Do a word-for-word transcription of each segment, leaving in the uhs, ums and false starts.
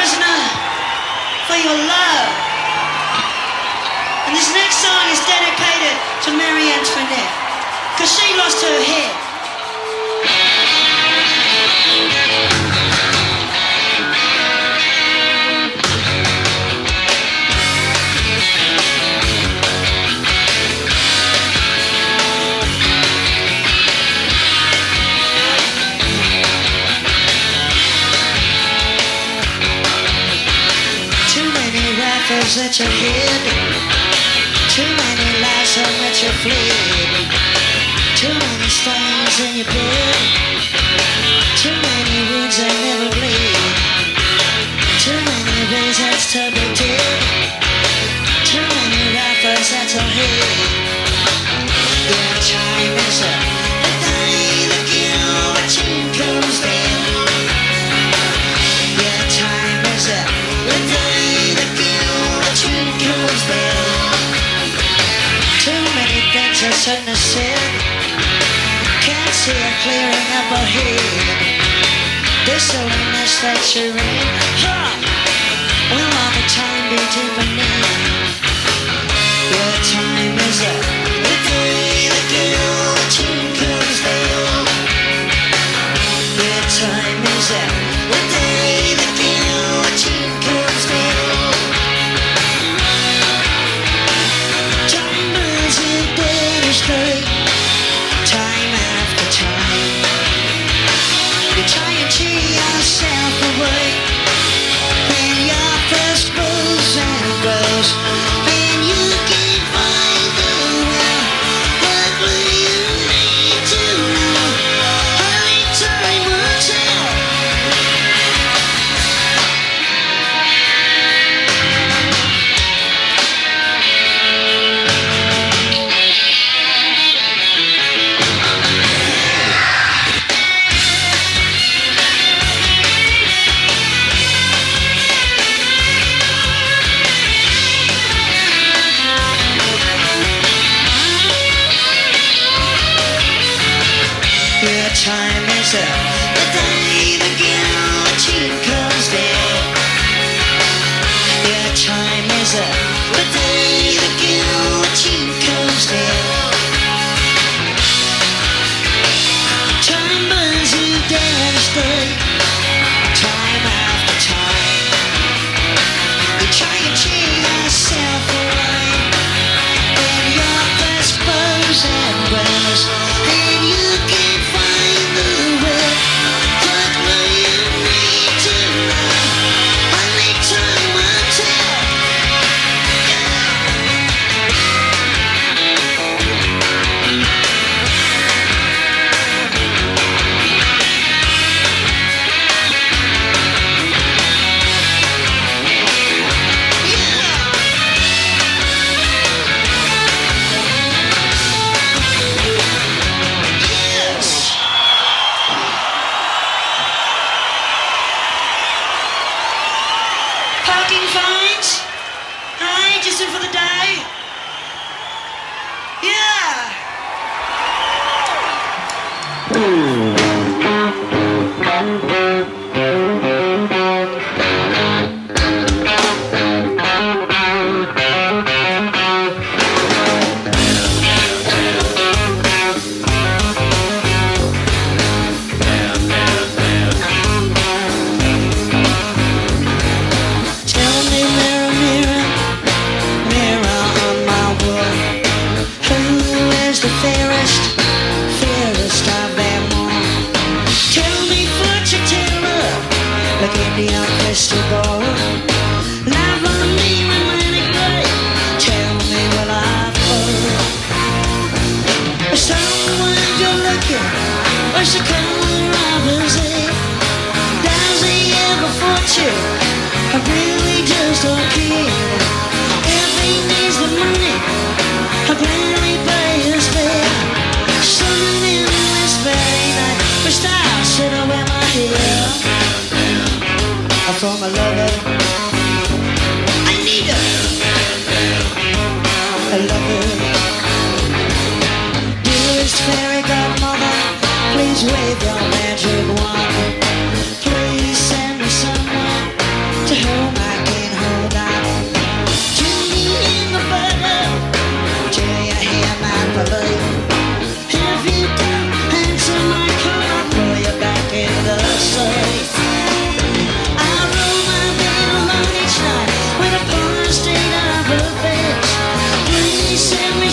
prisoner for your love. And this next song is dedicated to Marie Antoinette, because she lost her head. At your head, too many lies on that you fled, too many stains in your bed, too many wounds that never bleed, too many reasons to be dead, too many rifles at your head. Yeah, time is up, the day the guillotine comes down. Yeah, time is up, the day the guillotine comes down. Too many things I shouldn't have said. Can't see it clearing up ahead. This silliness that you're in, huh? Will all the time be deepening? Your time is up, the day the guillotine comes down. Your time is up, the day the guillotine comes down. Straight, time after time, you try and cheat yourself away. When your first grows and grows, and you can't find the will, what will you need to know? Only time will tell. Time is up, the day the guillotine comes down. Yeah, time is up, the day the guillotine comes down. Time burns you down straight, time after time. You try and cheat yourself away. When your first grows and grows, and you can't find the will, what will you need to know? Only time will tell. Parking fines? Aye, just in for the day? Yeah. The fairest, fairest of them all. Tell me, fortune teller,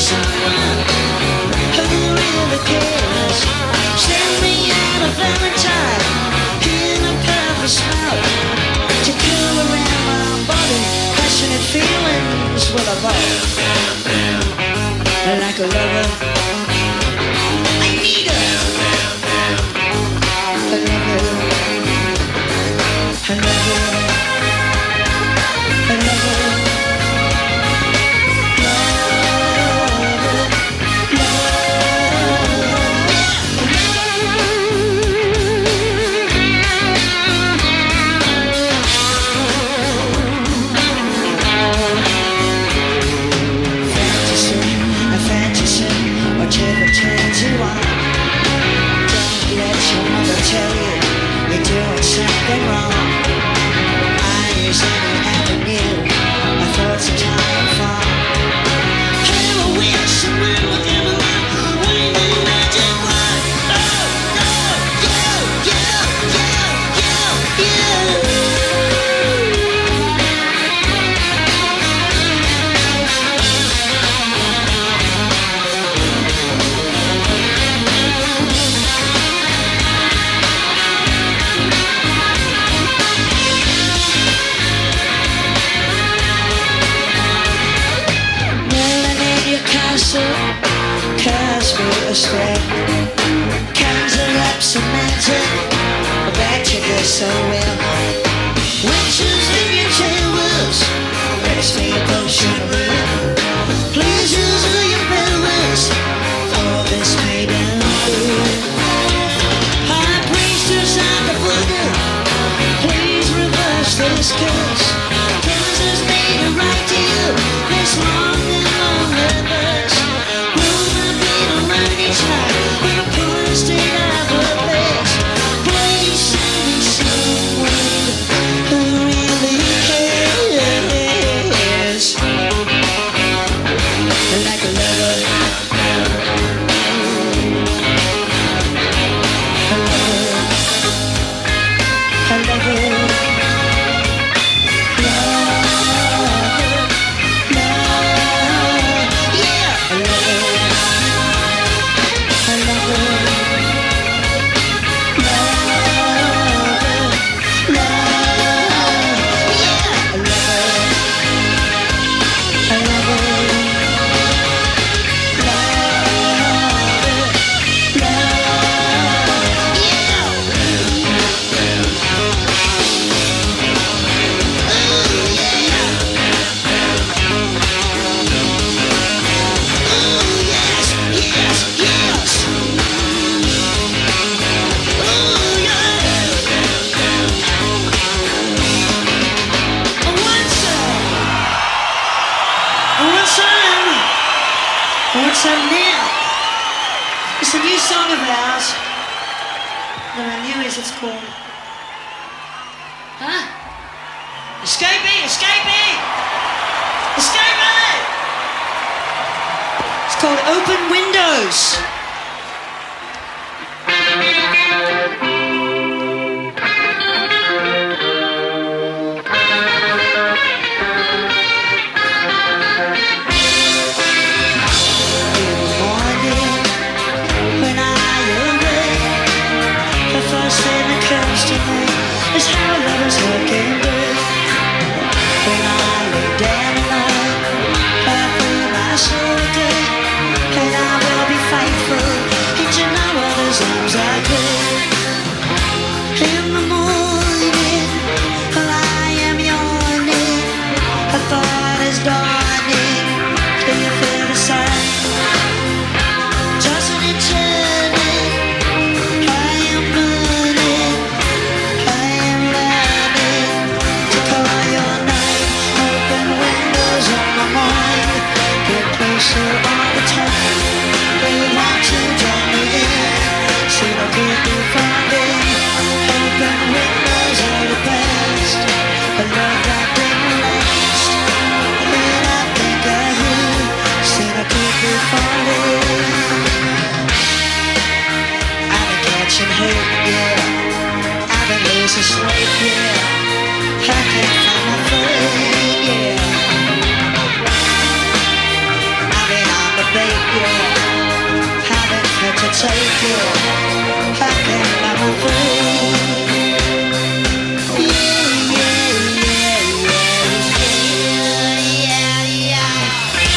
someone who really cares. Send me out a Valentine in a purple smoke to cool around my body. Passionate feelings will evolve. Like a lover, I need her. I love her. I love her. I love her. Whatever turns you on, don't let your mother tell you you're doing something wrong. Eyes in an avenue, my thoughts are dying from. Hey, I wish someone would give a look, wave the magic wand. Oh, no, you, you, you, you, you. Cause we respect Cadillacs and magic, I bet you do so well. Witches in your towers, race me a potion of love. Pleasures of your powers, all this made of good. High priestess of the voodoo, please reverse this curse. Cause it's made it right to you, this long and long reverse. Each night, we're a poor state of a place. Please send me someone who really cares. Like a lover, a lover, a lover, what's up now? It's a new song of ours that I knew as it's called. Huh? Escape me! Escape me! Escape me! It's called Open Windows. Is how lovers look in bed. When I lay down alone, I feel my soul dead, and I will be faithful into no other's arms I could. In the morning, while I am yawning, a thought is dawning. Do you feel the same? Tossing and turning, I am burning. Closer all the time, they want to draw me in, so they'll get me funding. Open windows are the best, a love that didn't last, and take you. I can't buy my free. Yeah, yeah, yeah, yeah, yeah, yeah.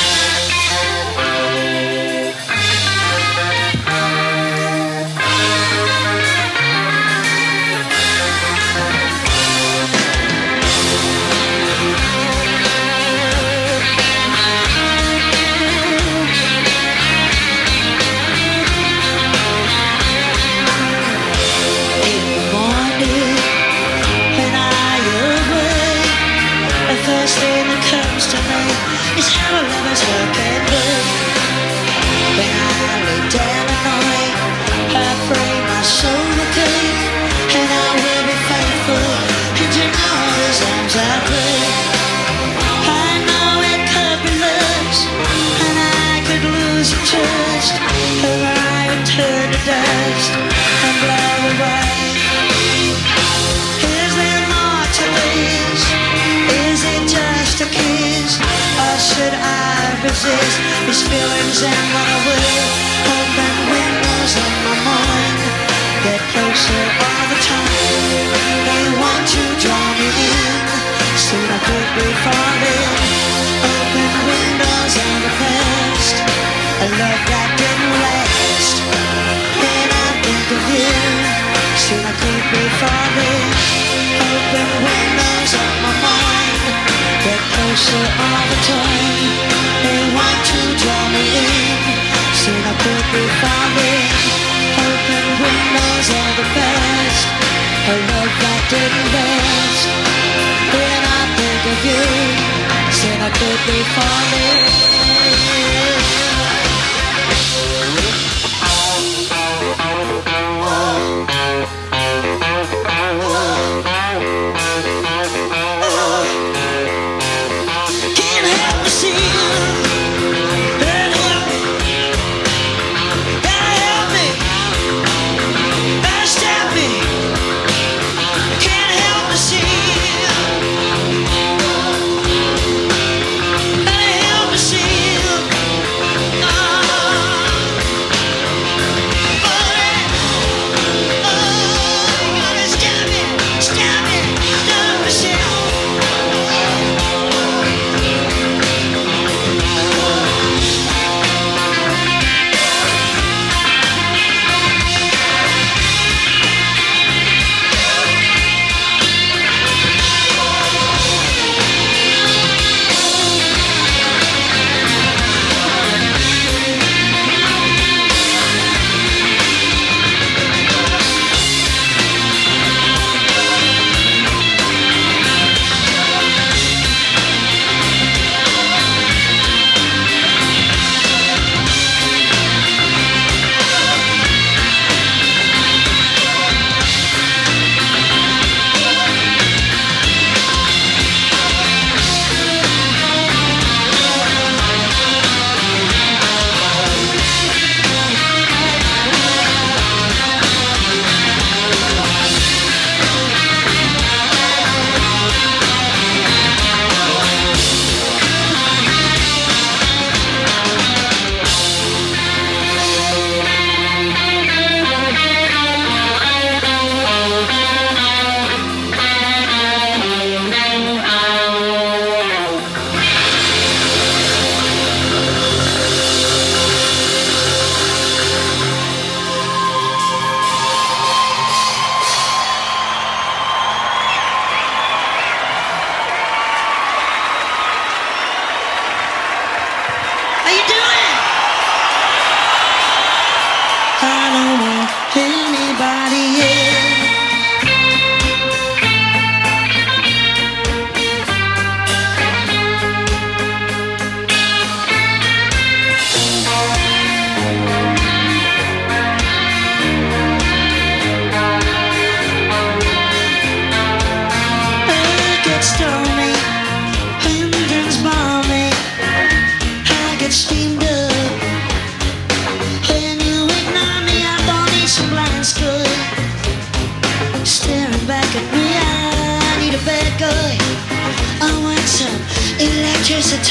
First thing that comes to me is how a lover's heart can be. When I lay down at night, I pray my soul will keep, and I will be faithful into all his arms I pray. I know it could be lost, and I could lose your trust, or I would turn to dust and blow away. Is there more to this? Is it just a kiss, or should I resist these feelings and run away? Open windows in my mind, get closer all the time. They want to draw me in, soon I could be falling. Open windows in the past, a love that didn't last. When I think of you, soon I could be falling. Open windows of my mind, get closer all the time. They want to draw me in, soon I could be falling. Open windows of the past, a love that didn't last. When I think of you, soon I could be falling.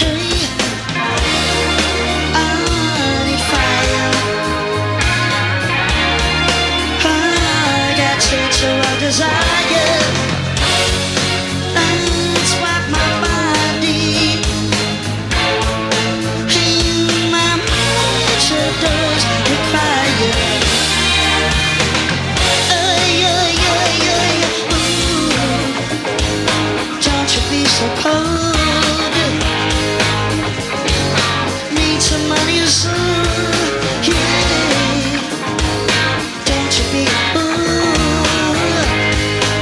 electricity. I need fire. desire. That's what my body and my nature does require. Oh, yeah, yeah, yeah, yeah. Ooh, don't you be so cold. Need some money soon, yeah. Don't you be a fool.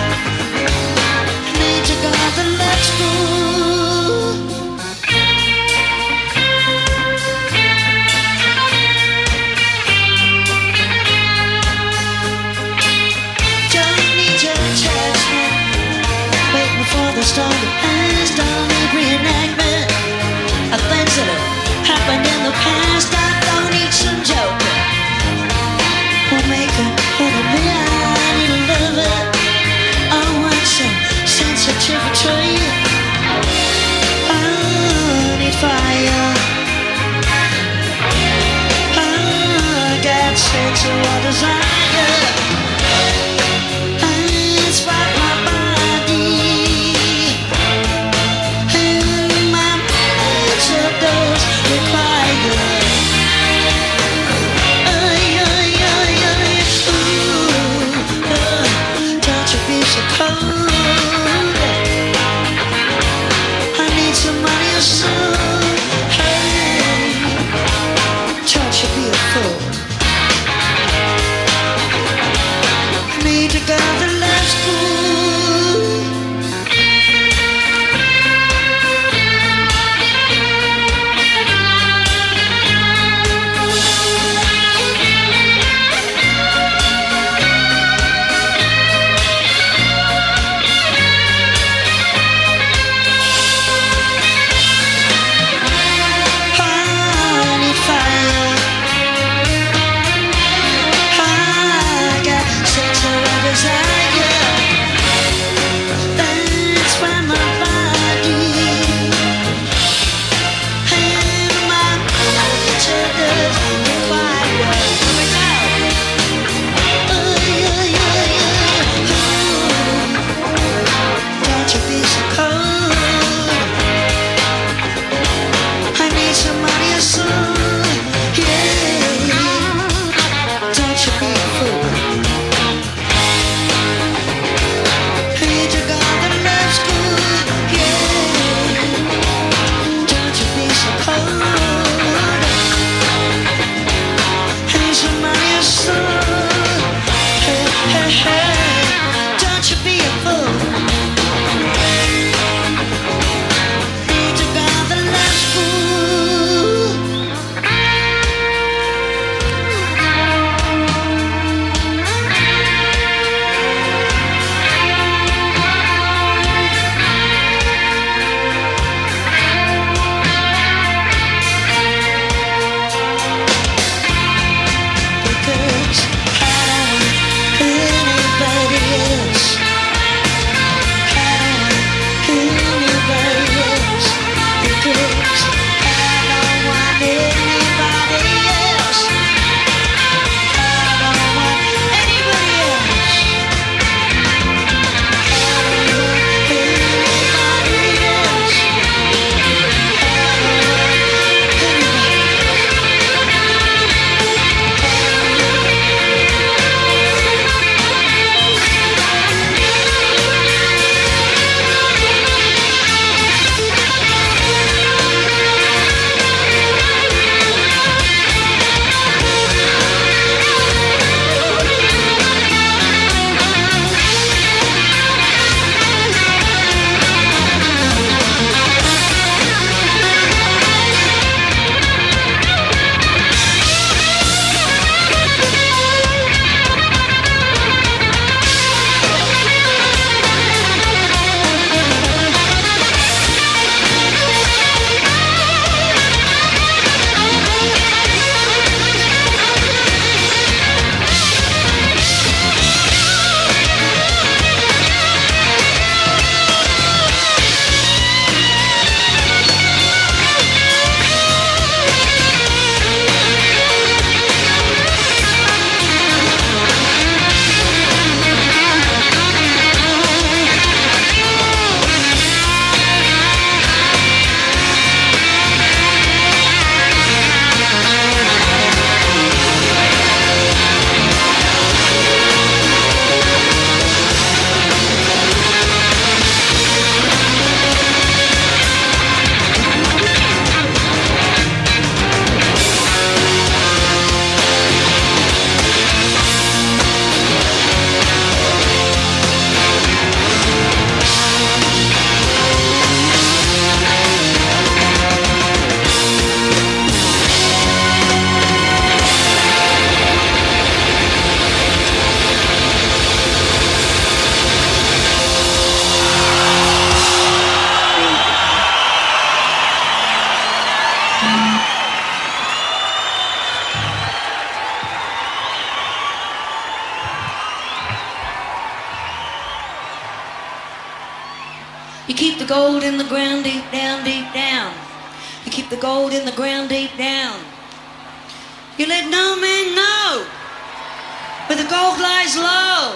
gold in the ground deep down, deep down. You keep the gold in the ground deep down. You let no man know where the gold lies low.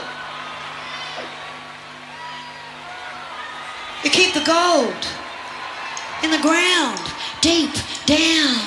You keep the gold in the ground deep down.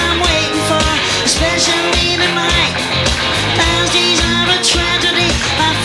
Tragedy, my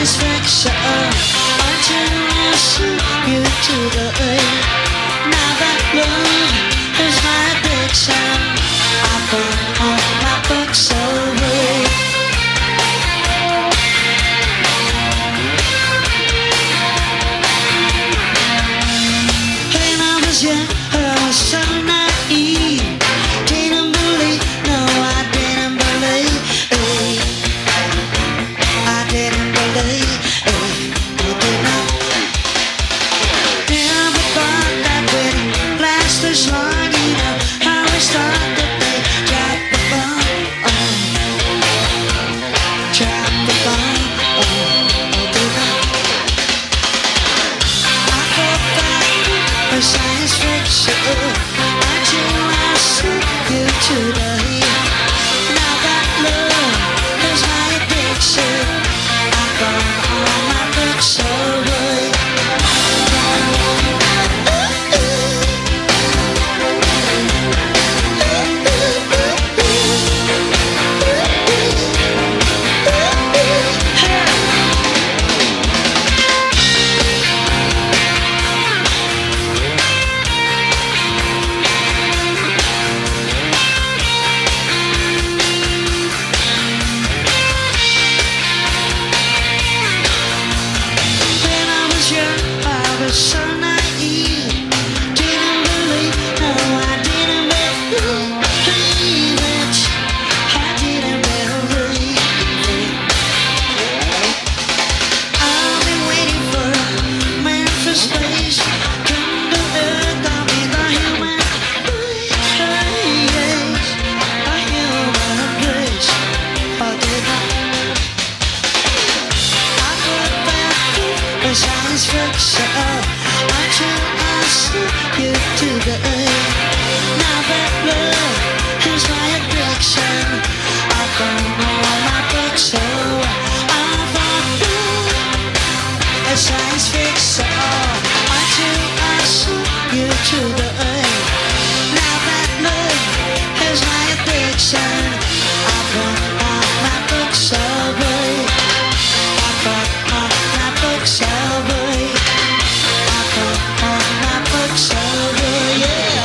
science fiction until I see you today. Now that love is my addiction, I burn all my books away. When I was young, I was so naive. Didn't believe, no, I didn't believe. I didn't believe, I did not. Never thought that we'd last this long. You know how we start the day. Drop the bomb, oh. Drop the bomb, oh, I did not. I thought that was science fiction until I see you today. Now that love is my addiction, I burn all my books away. When I was young, I was so naive. Didn't believe, no, I didn't believe it. I didn't believe it. I've been waiting for a man from space. Come to earth, I'll be the human race. A human race. I did not. I thought that was science fiction until I see you today. Now that love is my addiction, I burn all my books away. I thought that was science fiction until I see you today. Now that love is my addiction, I burn all my books away. I burn all my books away. I burn all my books away, yeah.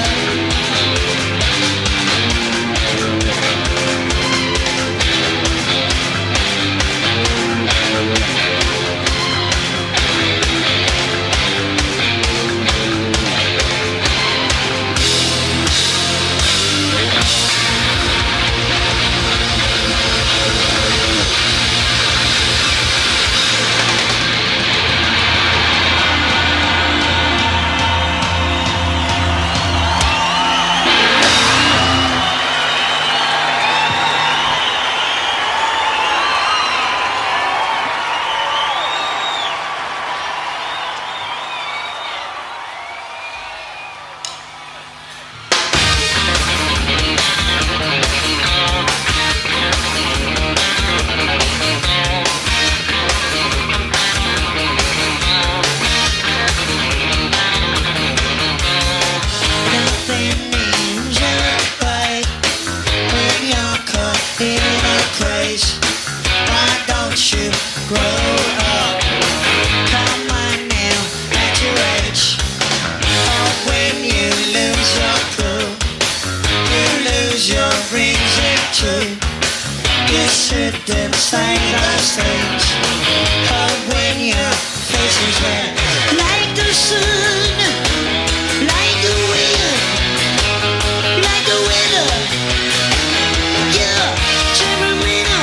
Nothing means anything when you're caught in a craze. Why don't you grow up? Come on now, at your age. Oh, when you lose your cool, you lose your reason too. You shouldn't say those things. Oh, when your face is red, like the sun, like the wind, like the weather. Yeah, Terramina,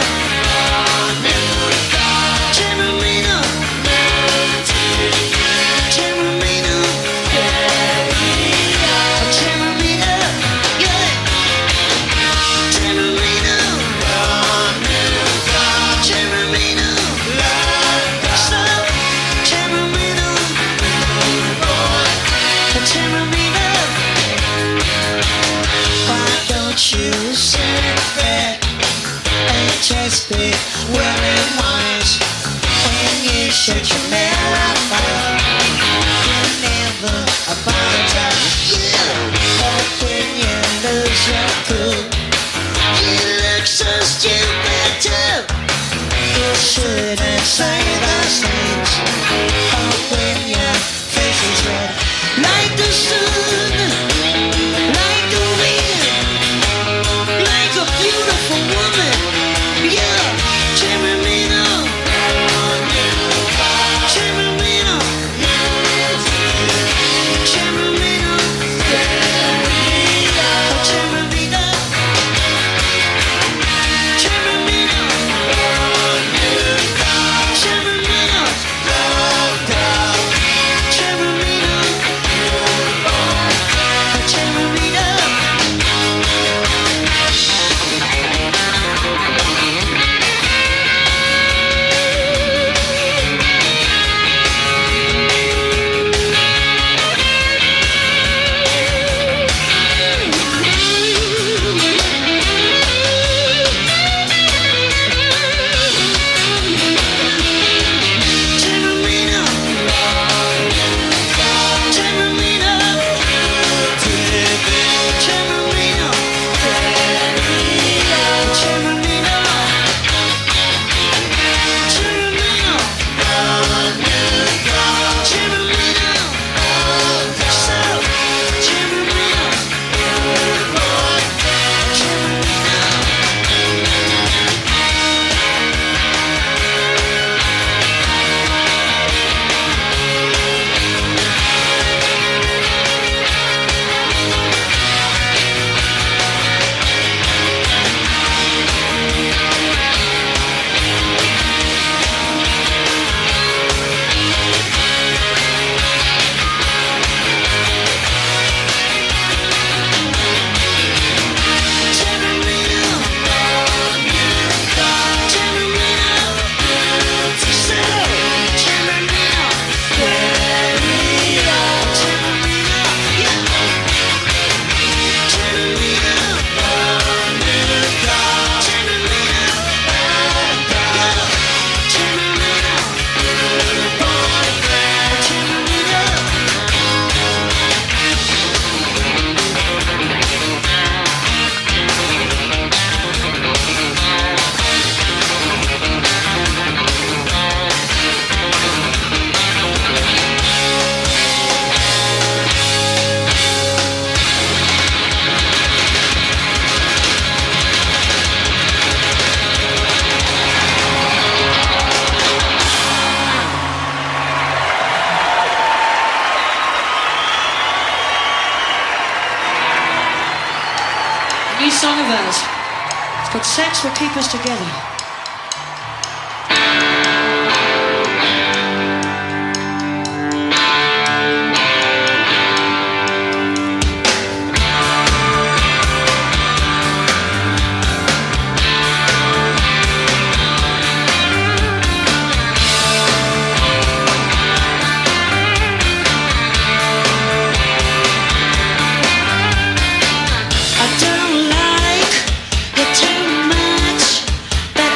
Terramina, Terramina, Terramina, yeah, Terramina, Terramina, stop, Terramina, Terramina. Why don't you sit there and just be wearing wise when you shut your mouth up? You never apologize. Yeah, but when you lose your cool, you look so stupid too. You shouldn't say those New song of ours. It's called Sex Will Keep Us Together. I don't like you too much, but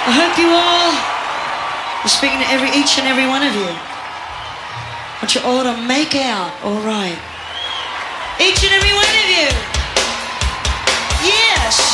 I hope you all, I'm speaking to every, each and every one of you. I want you all to make out all right. Each and every one of you. Yes.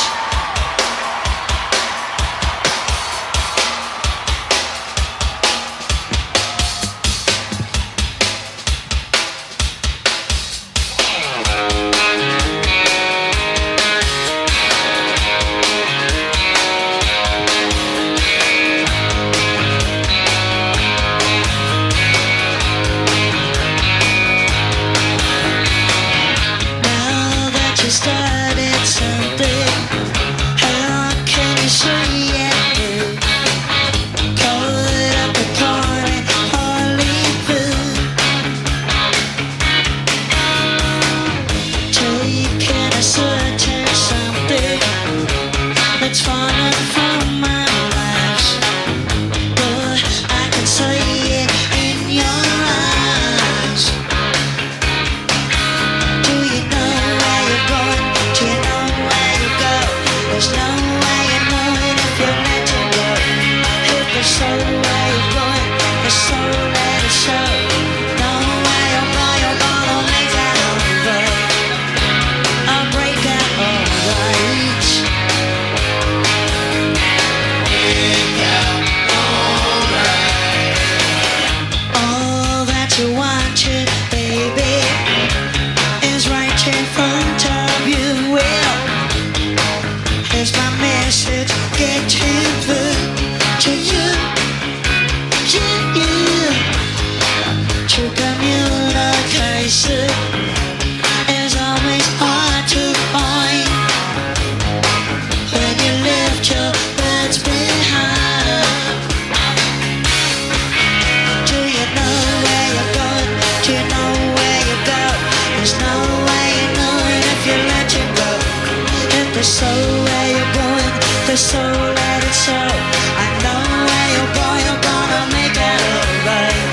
So let it show. I know where you're going, you're gonna make it alright.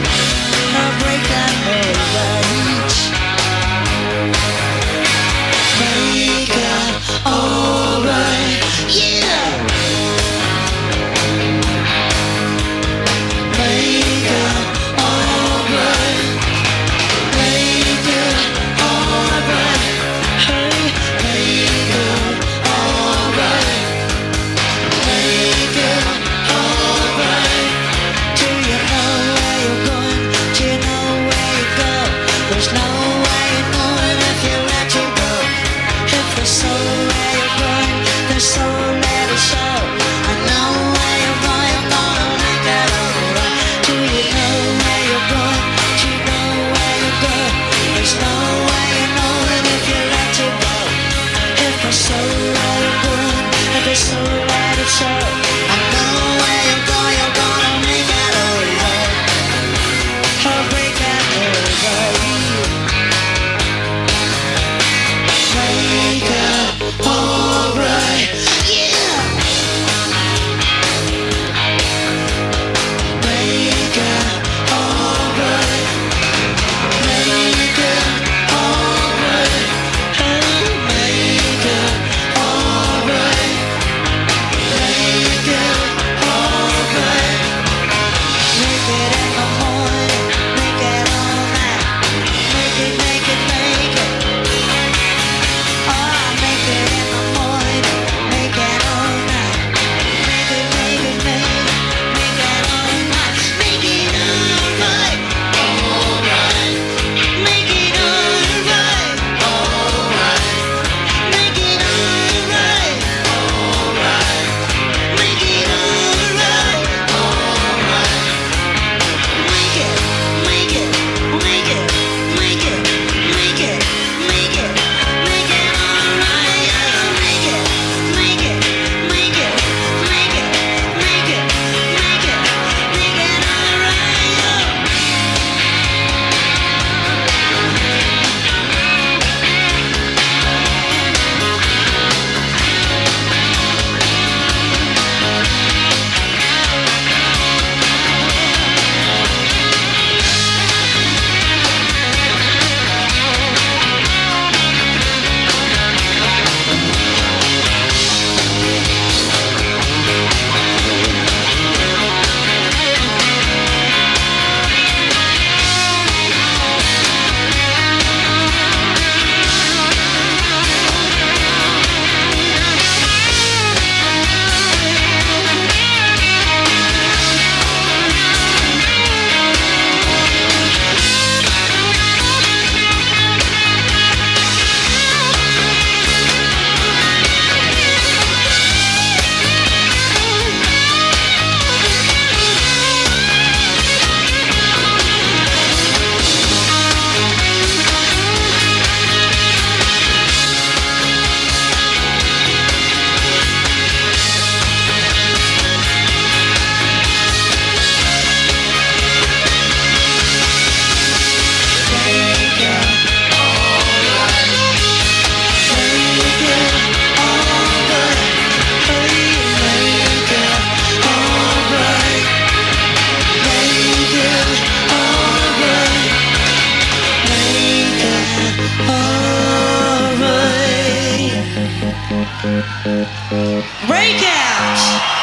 I'll break that alright. Make it alright, yeah. Make it alright. Make it alright. Hey, make it alright. Make Breakout!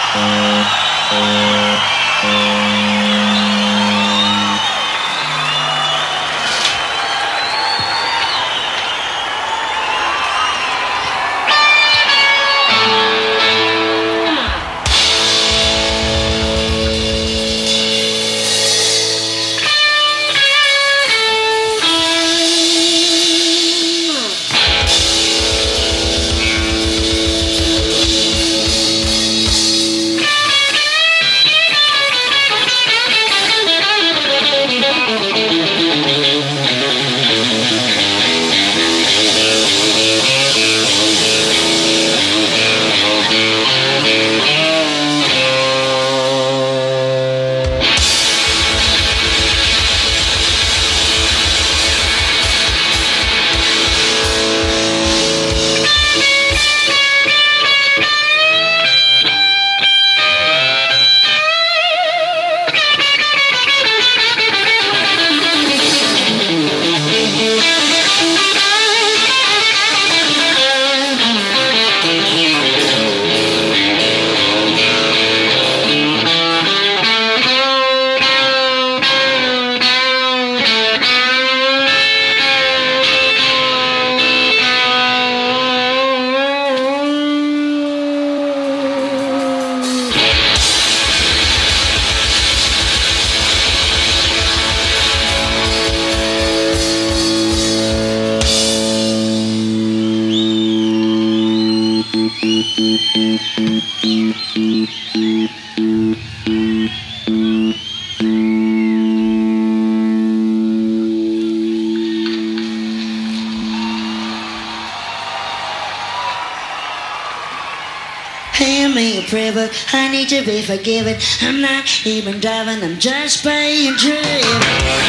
Hand me a prayer book, I need to be forgiven. I'm not even driving, I'm just being driven.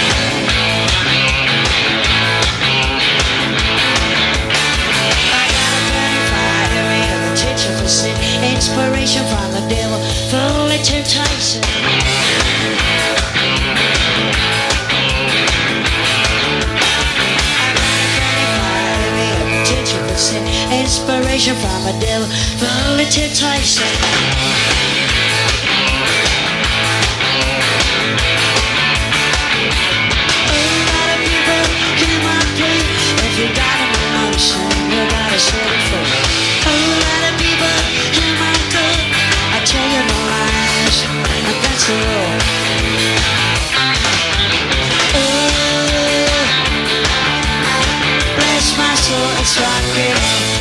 I got a burning fire in the teacher for sin. Inspiration from the devil, full of temptation. Inspiration from a devil, full of temptation. A lot of people hear my plea. If you got an emotion, you gotta set it free. A lot of people hear my good. I tell you no lies, and that's the rule. Oh, bless my soul, it's rockin'.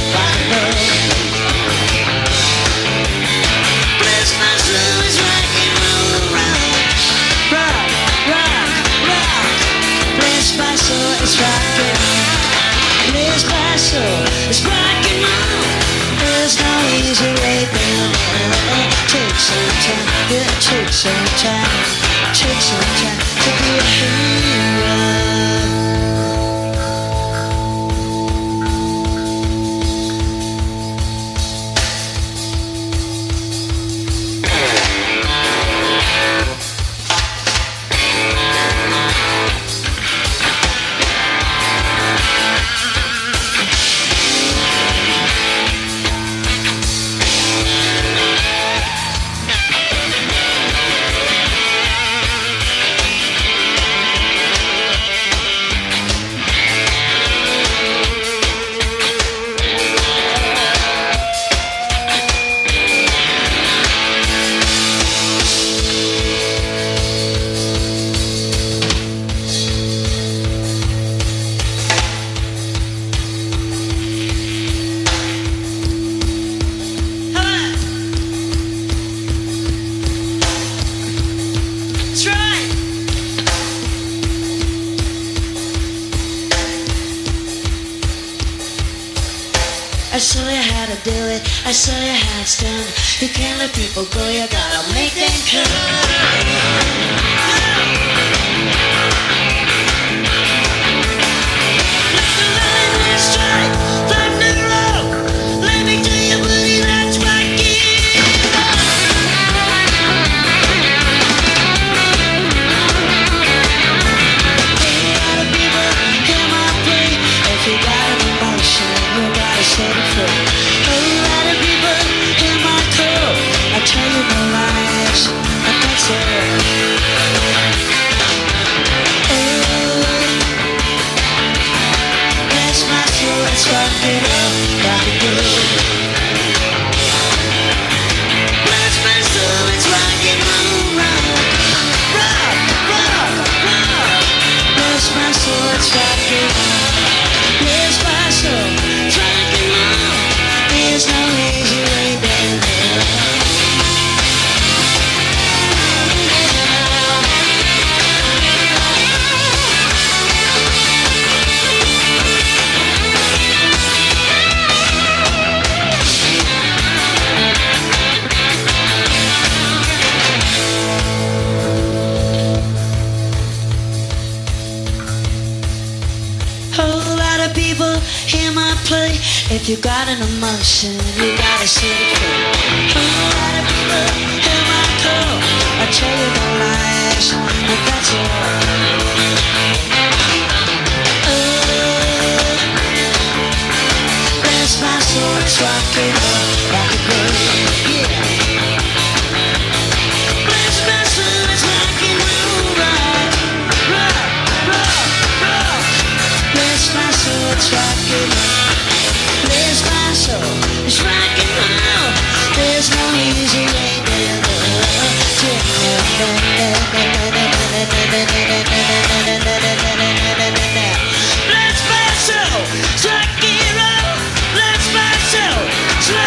Bless my soul, it's rock and roll, rock, rock, rock, rock. Bless my soul, it's rock and roll. Bless my soul, it's rock and roll. There's no easy way down. It takes some time, it takes some time, takes some time to be a hero. I show you how to do it, I show you how it's done. You can't let people go, you gotta make them set it free. A lot of people You got an emotion, you gotta set it free. Alright, people, hear my call. I tell you no lies, and that's all. Oh, bless my soul, it's rockin' rock and roll, yeah. Bless my soul, it's rockin' roll, rock, rock, rock, rock. Bless my soul, it's rockin' roll. Bless my soul, it's rock and roll. There's no easy way to do it. Bless my soul, it's rock and roll. Bless my soul, it's rock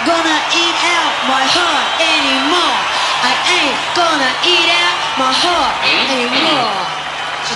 gonna eat out my heart anymore. I ain't gonna eat out my heart anymore. So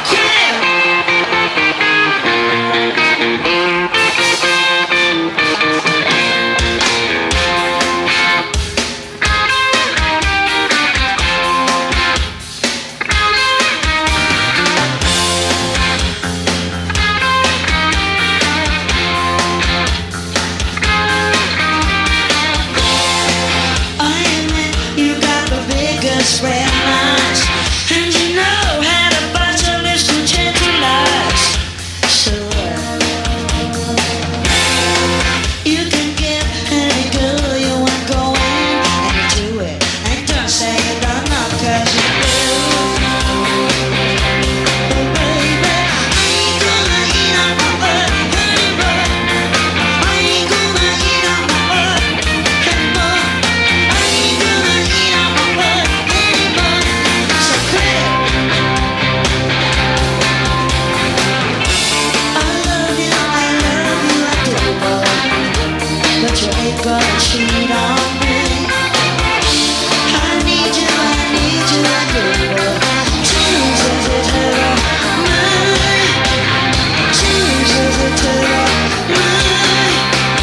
red lines, and you know how to bust a little gentle lies. So you can get any girl you want going, and you do it, and don't say you don't know, cause you do. But baby, I ain't gonna eat on my butt anymore. I ain't gonna eat on my butt anymore. I ain't gonna eat on my butt. Gonna cheat on me. I need you, I need you, I do. Jesus is her mine. Jesus is her mine.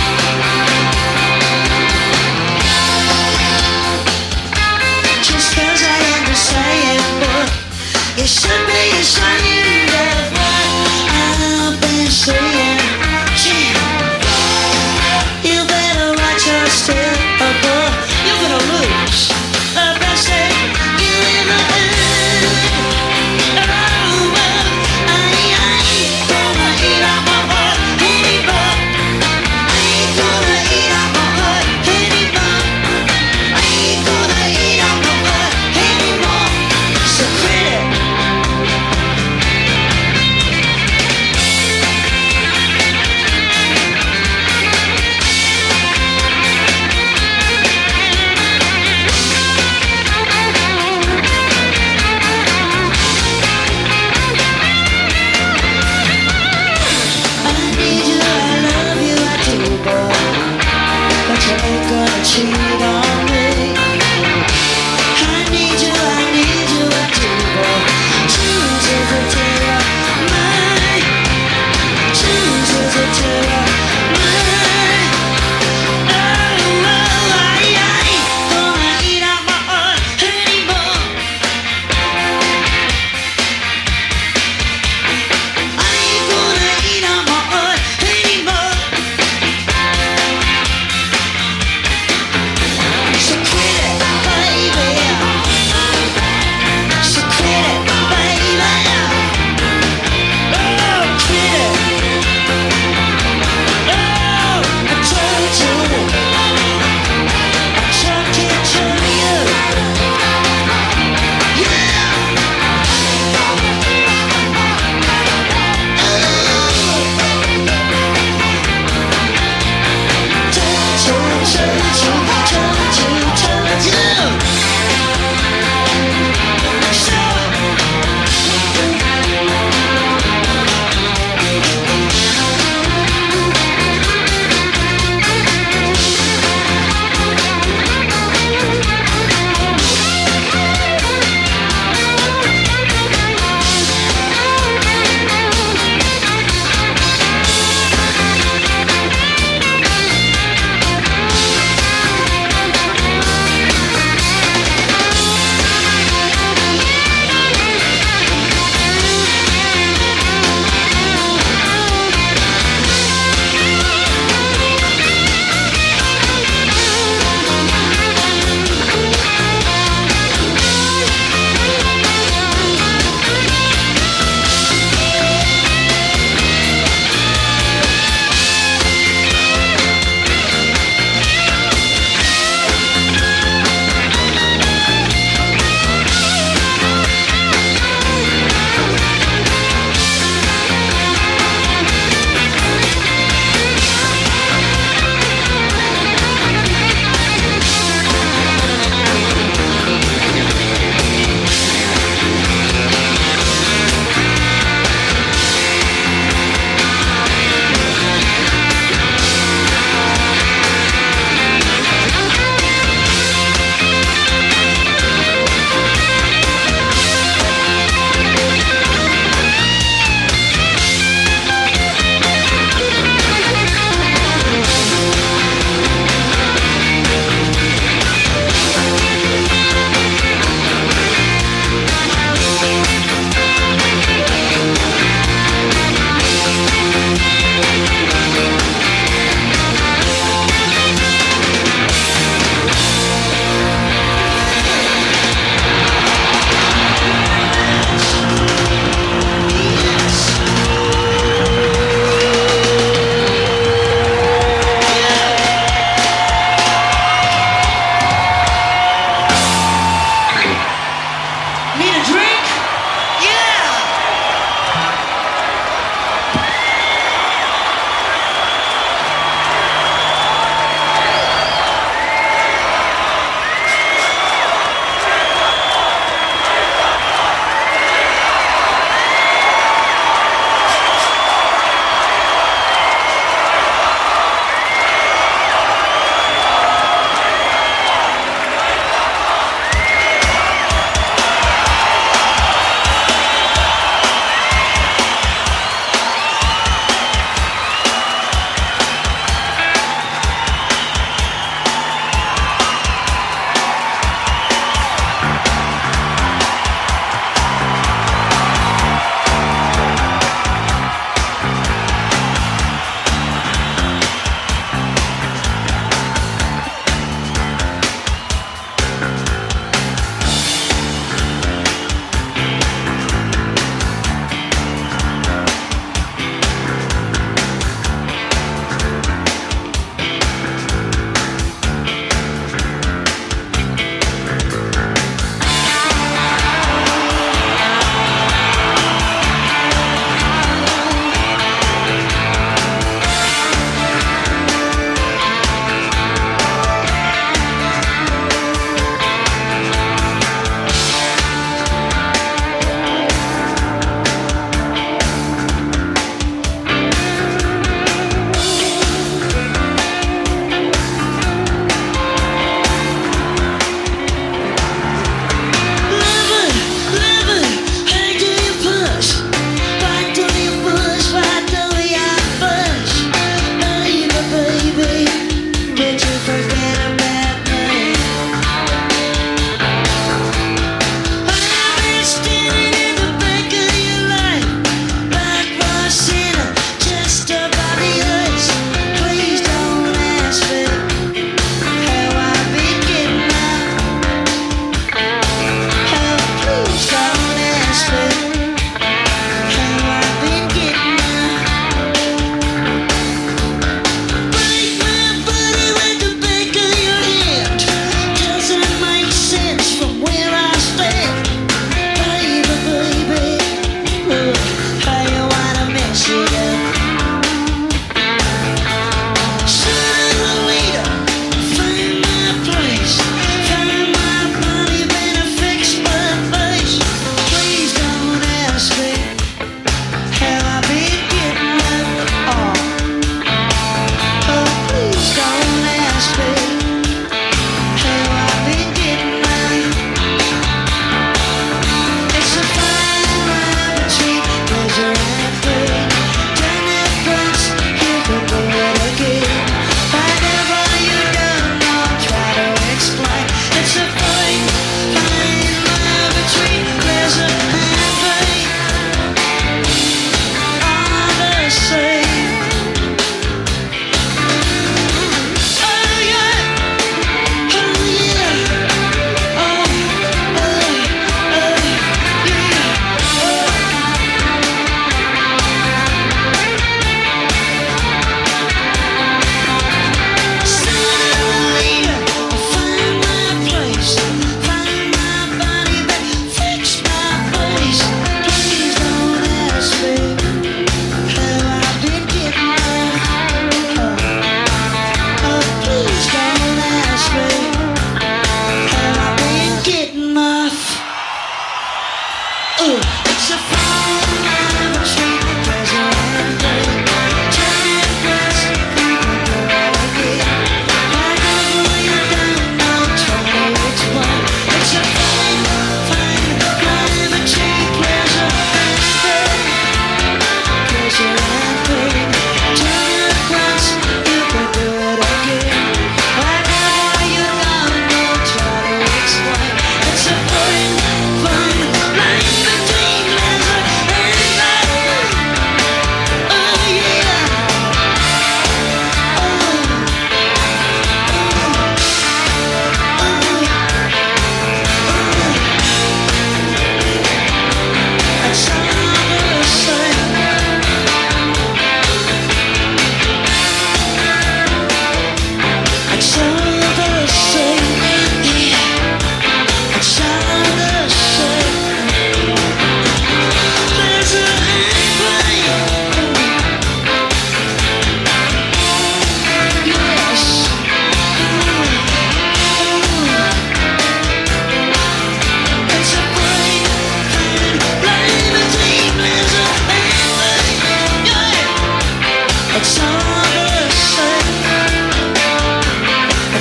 Just cause I understand, but you should be ashamed of what I've been saying. Still above, you're gonna lose the best thing you ever had. Oh, well, I ain't gonna eat out my heart anymore. I ain't gonna eat out my heart anymore. I ain't gonna eat out my heart anymore. So quit it. Cheat on me. I need you, I need you, I do. Choose as a terror, mine. Choose as a terror, mine. Oh, oh, I ain't gonna eat out my heart anymore. I ain't gonna eat out my heart anymore.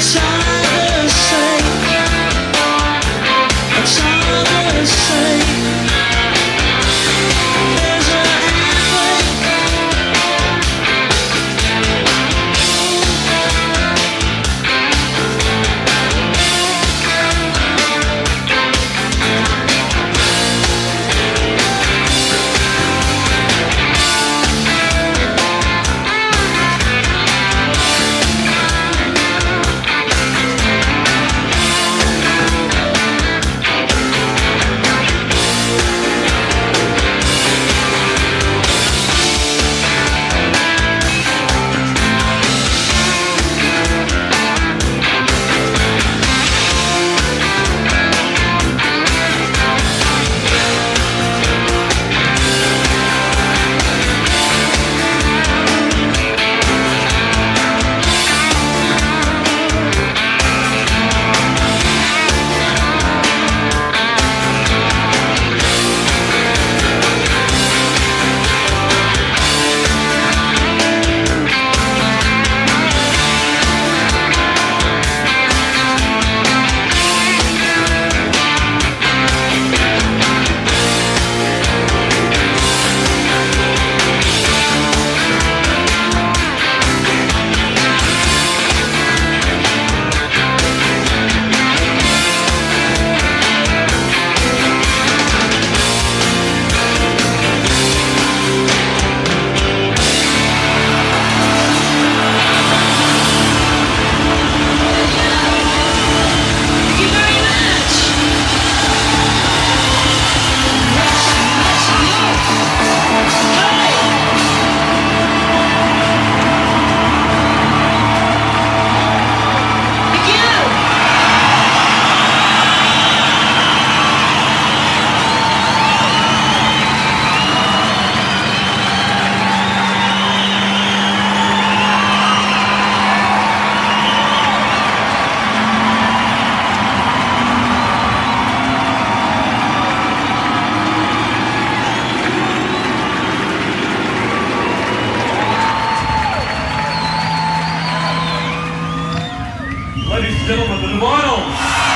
It's all the same. It's all the same. There's a Ladies and gentlemen, the Nirvana.